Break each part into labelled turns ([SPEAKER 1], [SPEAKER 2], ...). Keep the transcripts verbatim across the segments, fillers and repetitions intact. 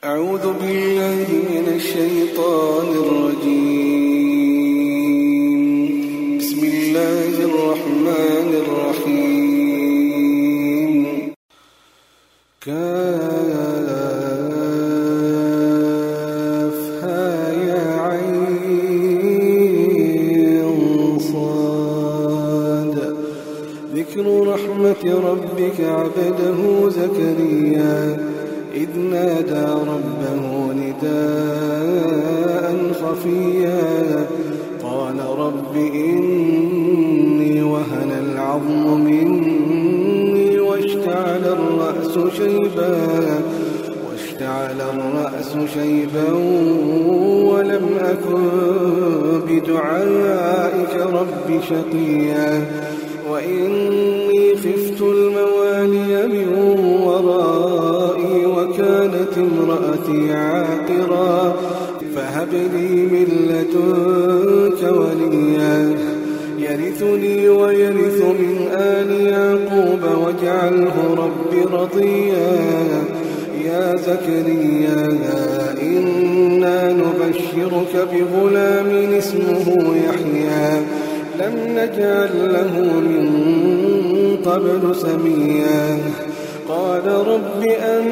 [SPEAKER 1] أعوذ بالله من الشيطان الرجيم. بسم الله الرحمن الرحيم. كافها يا عين صاد. ذكر رحمة ربك عبده زكريا إذ نادى ربه نداء خفيا قال رب إني وهن العظم مني واشتعل الرأس شيبا واشتعل الرأس شيبا ولم أكن بدعائك رب شقيا وإني خفت الموالي من ورائي وكانت امرأتي عاقرا فهب لي من لدنك وليا يرثني ويرث من آل يعقوب واجعله رب رضيا. يا زكريا إنا نبشرك بغلام اسمه يحيى لم نجعل له من قبل سميا. قال رب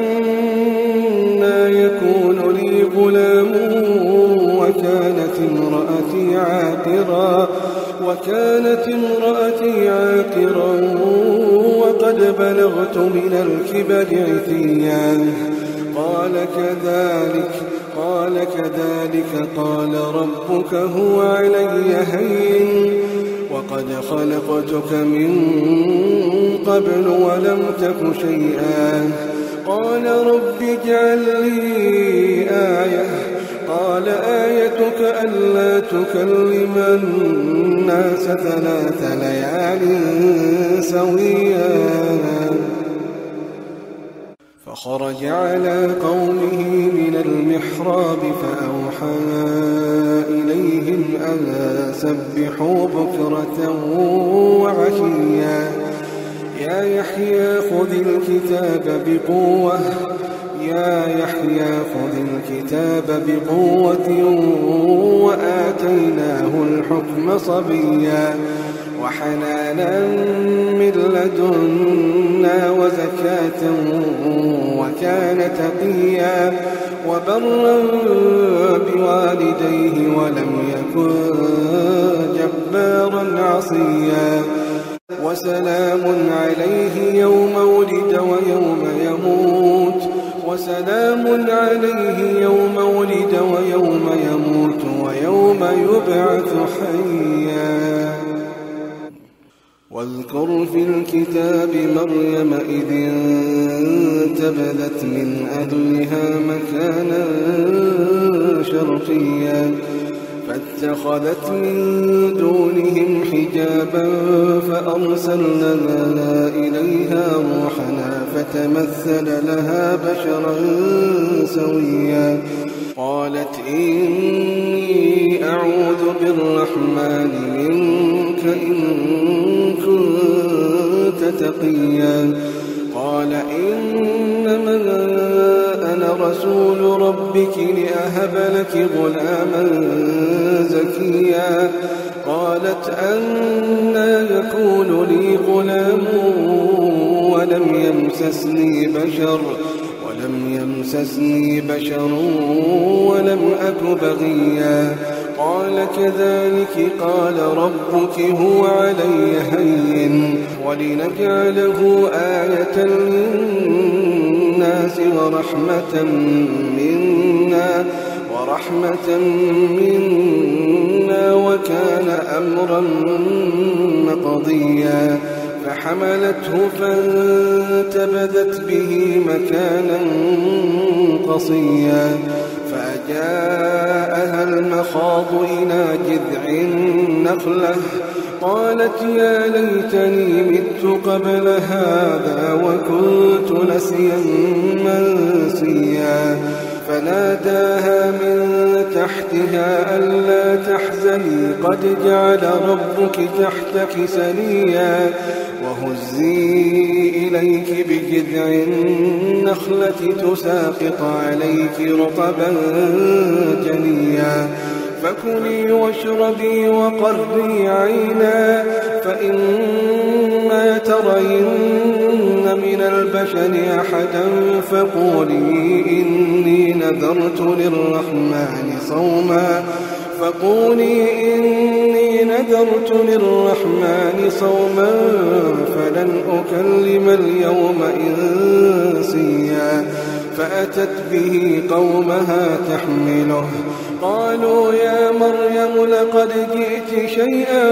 [SPEAKER 1] أنى يكون لي غلام وكانت امرأتي عاقرا وكانت امرأتي عاقرا وقد بلغت من الكبر عتيا. قال كذلك قال كذلك قال ربك هو علي هين وقد خلقتك من قبل ولم تك شيئا. قال رب اجعل لي آية قال آيتك ألا تكلم الناس ثلاث ليال سويا. فخرج على قومه من المحراب فأوحى إليهم أن سبحوا بكرة وعشيا. يا يحيى خذ الكتاب بقوة يا يحيى خذ الكتاب بقوة وآتيناه الحكم صبيا وحنانا من لدنا وزكاة وكان تقيا وبرا بوالديه ولم يكن جبارا عصيا. وسلام عليه يوم ولد ويوم يموت وسلام عليه يوم ولد ويوم يموت ويوم يبعث حيا. واذكر في الكتاب مريم إذ انتبذت من أهلها مكانا شرقيا فاتخذت من دونهم حجابا فأرسلنا إليها روحنا فتمثل لها بشرا سويا. قالت إني أعوذ بالرحمن منك إن كنت تقيا. قال إنما أنا رسول ربك لأهب لك غلاما زكيا. قالت أنى يكون لي غلام ولم يمسسني بشر ولم يمسسني بشر ولم أك بغيا. قال كذلك قال ربك هو علي هين ولنجعله آية للناس ورحمة منا ورحمة منا وكان أمرا مقضيا. فحملته فانتبذت به مكانا قصيا فأجاءها المخاض إلى جذع النخلة قالت يا ليتني مت قبل هذا وكنت نسيا منسيا. فناداها من تحتها ألا تحزني قد جعل ربك تحتك سريا وهزي إليك بجذع النخلة تساقط عليك رطبا جنيا فكلي واشربي وقري عينا فإما ترين من البشر أحدا فقولي إني نذرت للرحمن صوما فقولي إني نذرت للرحمن صوما فلن أكلم اليوم إنسيا فأتت به قومها تحمله قالوا يا مريم لقد جئت شيئا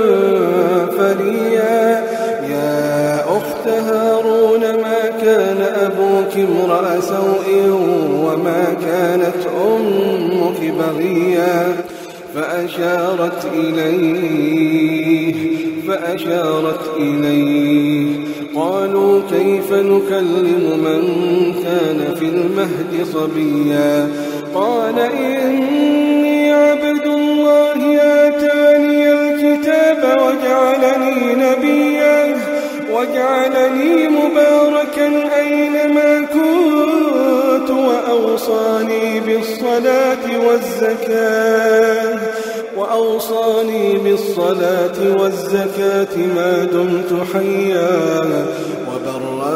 [SPEAKER 1] فريا يا أخت هارون ما كان أبوك امرأ سوء وما كانت أمك بغيا فأشارت إليه فأشارت إليه قالوا كيف نكلم من كان في المهد صبيا قال إني عبد الله آتاني الكتاب وجعلني نبيا وجعلني مباركا أينما كنت وأوصاني بالصلاة والزكاة وأوصاني بالصلاة والزكاة ما دمت حيا وبرا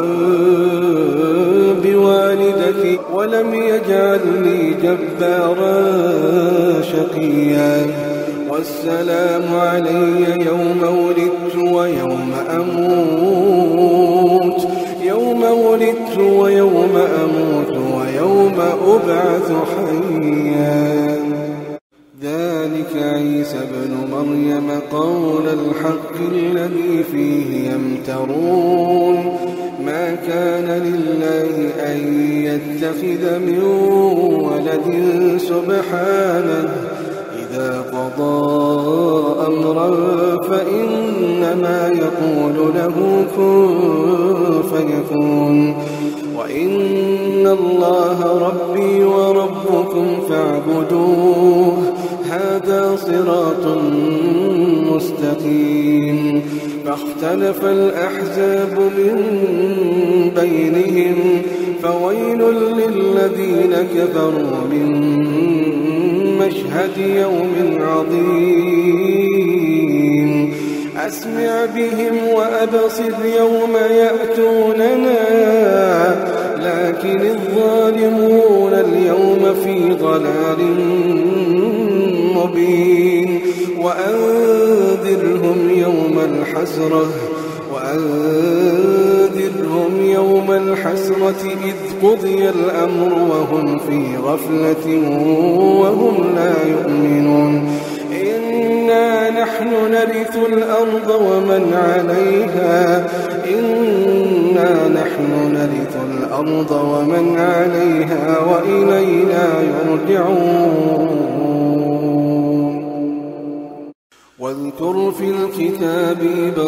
[SPEAKER 1] بوالدتي ولم يجعلني جبارا شقيا والسلام علي يوم ولدت ويوم أموت يوم ولدت ويوم أموت ويوم أبعث حيا ذلك عيسى ابن مريم قول الحق الذي فيه يمترون ما كان لله أن يتخذ من ولد سبحانه إذا قضى أمرا فإنما يقول له كن فيكون وإن الله ربي وربكم فاعبدوه هذا صراط مستقيم فاختلف الأحزاب من بينهم فويل للذين كفروا من مشهد يوم عظيم أسمع بهم وأبصر يوم يأتوننا لكن الظالمون اليوم في ضلال مبين وأنذرهم يوم الحسرة وأنذرهم يوم الحسرة إذ قضي الأمر وهم في غفلة وهم لا يؤمنون إنا نحن نرث الأرض ومن عليها إنا نحن نرث الأرض ومن عليها وإلينا يرجعون واذكر في الكتاب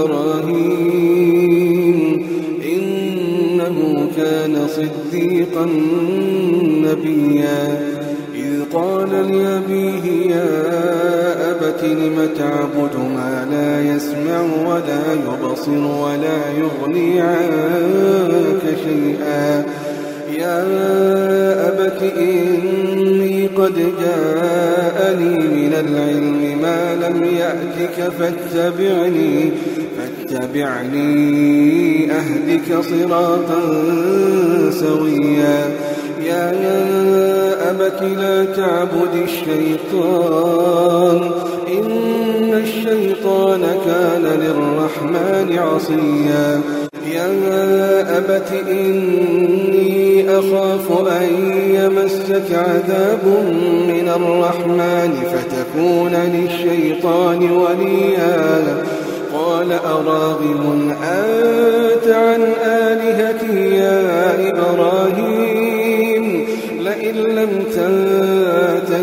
[SPEAKER 1] إبراهيم إنه كان صديقا نبيا إذ قال لأبيه يا أبت لم تعبد ما لا يسمع ولا يبصر ولا يغني عنك شيئا يا أبت إني قد جاءني من العلم ما لم يأتك فاتبعني فاتبعني أهدك صراطا سويا يا أبت لا تعبد الشيطان إن الشيطان كان للرحمن عصيا يا أبت إني أخاف أن يمسك عذاب من الرحمن فتكون للشيطان وليا قال أراغب أنت عن آلهتي يا إبراهيم لئن لم تنته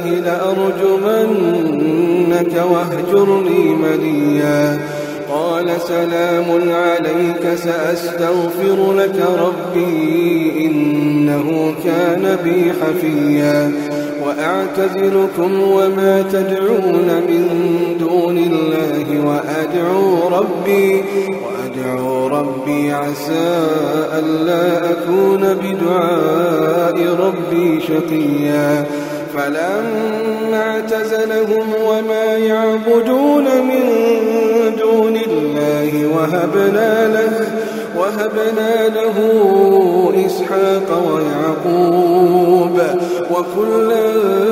[SPEAKER 1] لأرجمنك واهجرني مليا قال سلام عليك سأستغفر لك ربي إنه كان بي حفيا وأعتزلكم وما تدعون من دون الله وأدعو ربي وأدعو ربي عسى ألا أكون بدعاء ربي شقيا فلما اعتزلهم وما يعبدون من دون الله وهبنا له وهبنا له إسحاق ويعقوب وكلا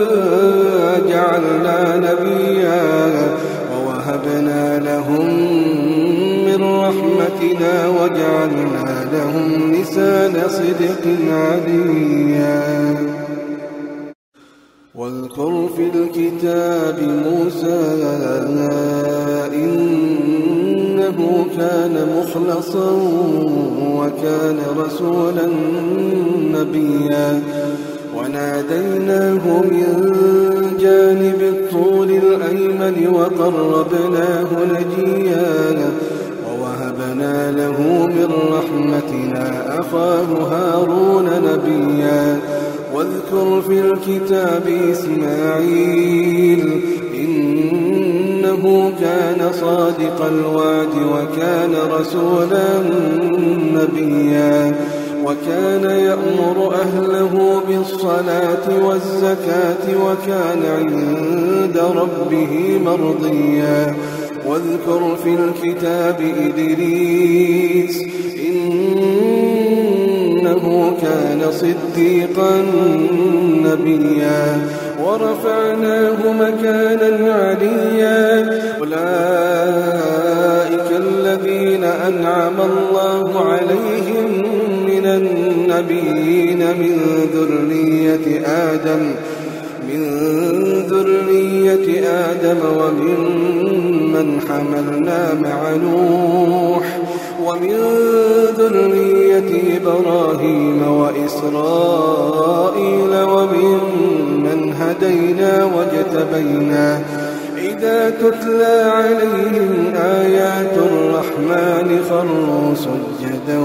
[SPEAKER 1] جعلنا نبيا ووهبنا لهم من رحمتنا وجعلنا لهم لسان صدق عليا واذكر في الكتاب موسى إنه كان مخلصا وكان رسولا نبيا وناديناه من جانب الطور الأيمن وقربناه نجيا ووهبنا له من رحمتنا أخاه هارون نبيا واذكر في الكتاب إسماعيل إنه كان صادق الوعد وكان رسولا نبيا وكان يأمر أهله بالصلاة والزكاة وكان عند ربه مرضيا واذكر في الكتاب إدريس إنه كان صديقا نبيا ورفعناه مكانا عليا أولئك الذين أنعم الله عليهم من النبيين من ذرية آدم من ذرية آدم وممن حملنا مع نوح ومن ذرية إبراهيم وإسرائيل وممن هدينا واجتبينا إذا تتلى عليهم آيات الرحمن خروا سجدا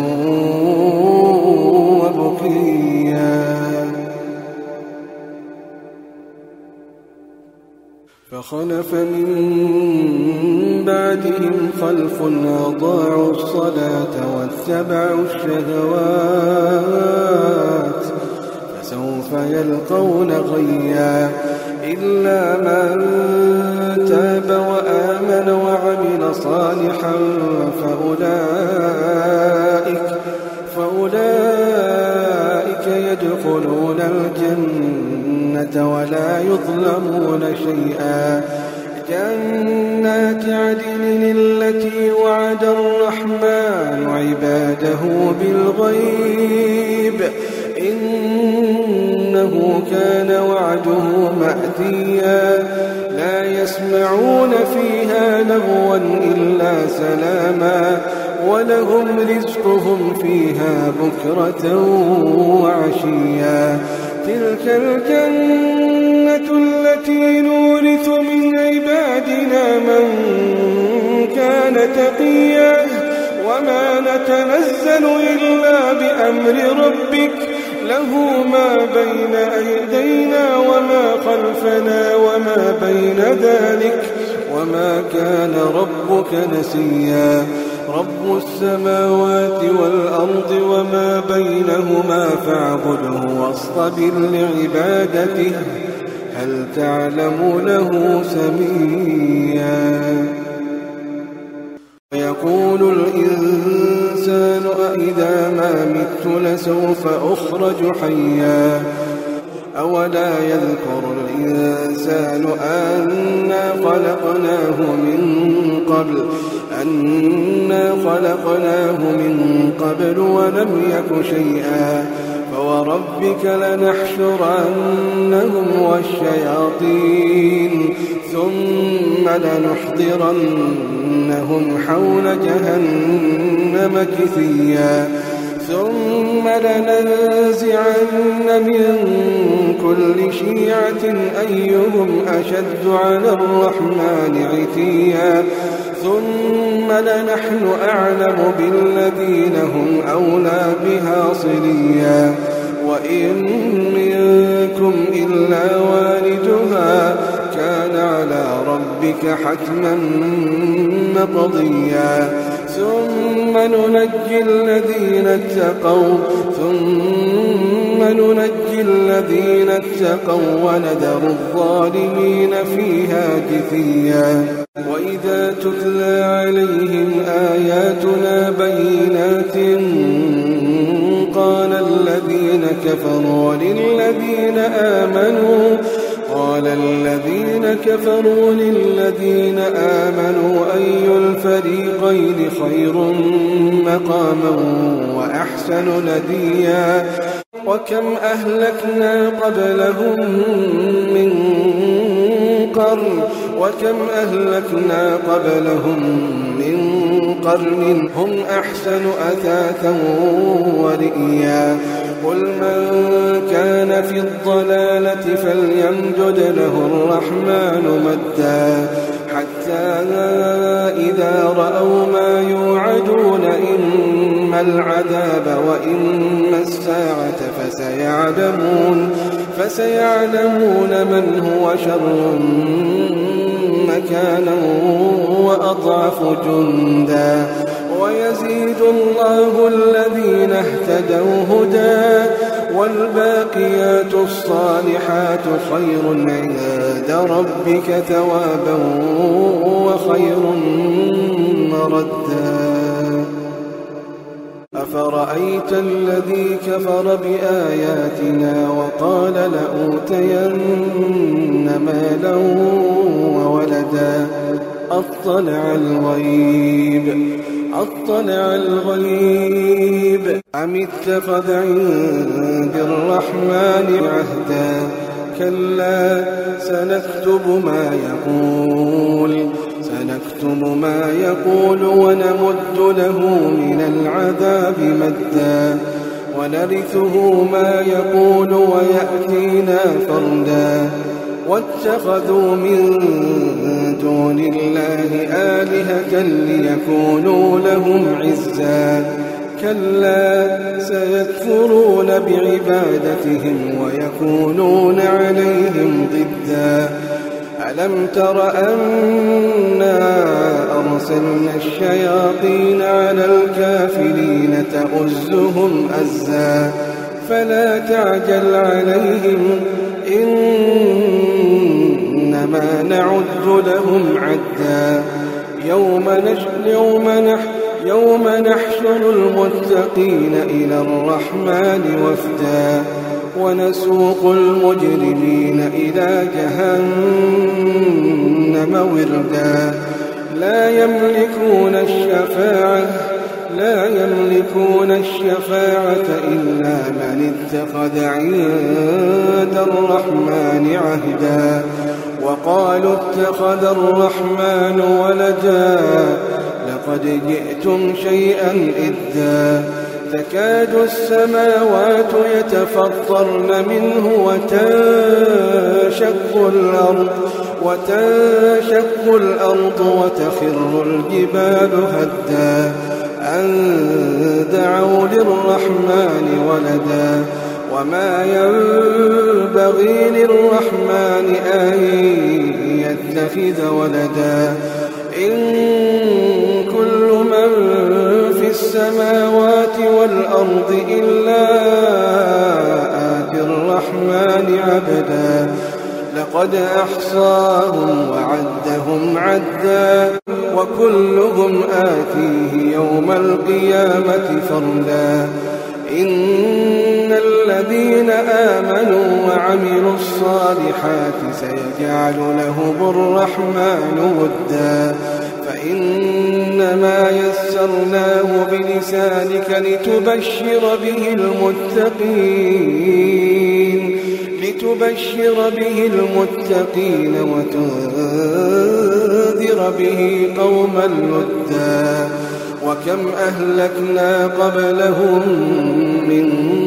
[SPEAKER 1] وبكيا فخلف من بعدهم خلف أضاعوا الصلاة واتبعوا الشهوات فسوف يلقون غيا إلا من تاب وآمن وعمل صالحا فأولئك فأولئك يدخلون الجنة ولا يظلمون شيئا جنات عدن التي وعد الرحمن عباده بالغيب إنه كان وعده مأتيا لا يسمعون فيها لغوا إلا سلاما ولهم رزقهم فيها بكرة وعشيا تلك الجنة التي نورث من عبادنا من كان تقيا وما نتنزل إلا بأمر ربك له ما بين أيدينا وما خلفنا وما بين ذلك وما كان ربك نسيا رب السماوات والأرض وما بينهما فاعبده واصطبر لعبادته هل تعلم له سميا ويقول الإنسان أإذا ما مت لسوف أخرج حيا أولا يذكر الإنسان أنا خلقناه من قبل أنا خلقناه من قبل ولم يك شيئا فوربك لنحشرنهم والشياطين ثم لنحضرنهم حول جهنم كثيا ثم لننزعن من كل شيعة أيهم أشد على الرحمن عتيا ثم لنحن أعلم بالذين هم أولى بها صليا وإن منكم إلا ربك حتما مقضيا ثم ننجي الذين اتقوا ثم ننجي الذين اتقوا ونذر الظالمين فيها جثيا وإذا تتلى عليهم آياتنا بينات قال الذين كفروا للذين آمنوا قال الذين كفروا للذين آمنوا أي الفريقين خير مقاما وأحسن نديا وكم أهلكنا قبلهم من قرن وكم أهلكنا قبلهم من قرن هم أحسن أثاثا ورئيا قل من كان في الضلالة فليمدد له الرحمن مدا حتى إذا رأوا ما يوعدون إما العذاب وإما الساعة فسيعلمون فسيعلمون من هو شر مكانا وأضعف جندا ويزيد الله الذين اهتدوا هدى والباقيات الصالحات خير عند ربك ثوابا وخير مردا أفرأيت الذي كفر بآياتنا وقال لأوتين مالا وولدا أطلع الغيب أطلع الغيب أم اتخذ عند الرحمن عهدا كلا سنكتب ما يقول سنكتب ما يقول ونمد له من العذاب مدا ونرثه ما يقول ويأتينا فردا واتخذوا من دون الله آلهة ليكونوا لهم عزا كلا سيكفرون بعبادتهم ويكونون عليهم ضدا ألم تر أنا أرسلنا الشياطين على الكافرين تؤزهم أزا فلا تعجل عليهم إنما نعد لهم عدا يوم نحشر يوم نحشر يوم نحشر المتقين إلى الرحمن وفدا ونسوق المجرمين إلى جهنم وردا لا يملكون الشفاعة لا يملكون الشفاعة إلا من اتخذ عند الرحمن عهدا وقالوا اتخذ الرحمن ولدا لقد جئتم شيئا إدا تكاد السماوات يتفطرن منه وتنشق الأرض وتنشق الأرض وتخر الجبال هدا أن دعوا للرحمن ولدا وما ينبغي للرحمن أن يتخذ ولدا إن كل من في السماوات والأرض إلا آتي الرحمن عبدا لقد أحصاهم وعدهم عدا وكلهم آتيه يوم القيامة فردا إن الذين آمنوا وعملوا الصالحات سيجعل لهم الرحمن ودا فإنما يسرناه بلسانك لتبشر به المتقين لتبشر به المتقين وتنذر به قوما لدا وكم أهلكنا قبلهم من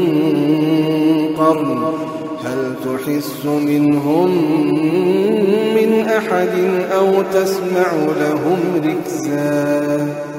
[SPEAKER 1] قرن هل تحس منهم من أحد أو تسمع لهم ركزا